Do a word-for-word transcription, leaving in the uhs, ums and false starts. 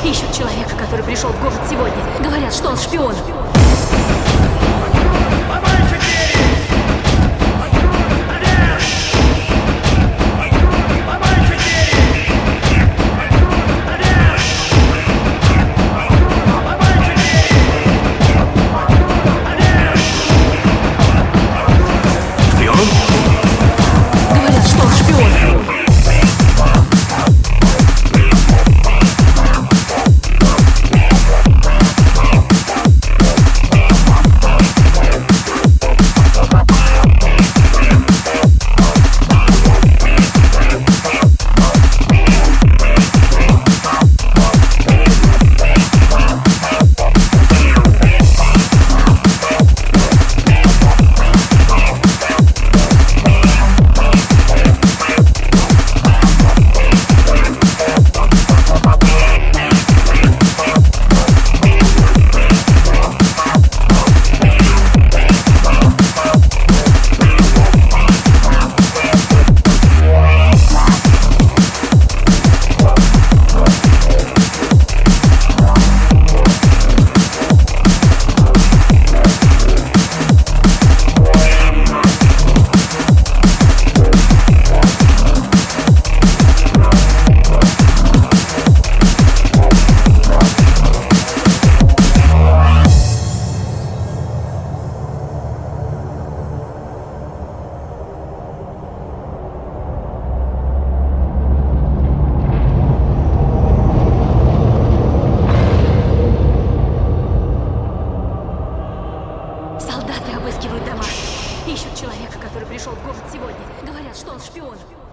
Ищут человека, который пришел в город сегодня. Говорят, что он шпион. Говорят, что он шпион. Солдаты обыскивают дома. Ищут человека, который пришел в город сегодня. Говорят, что он шпион.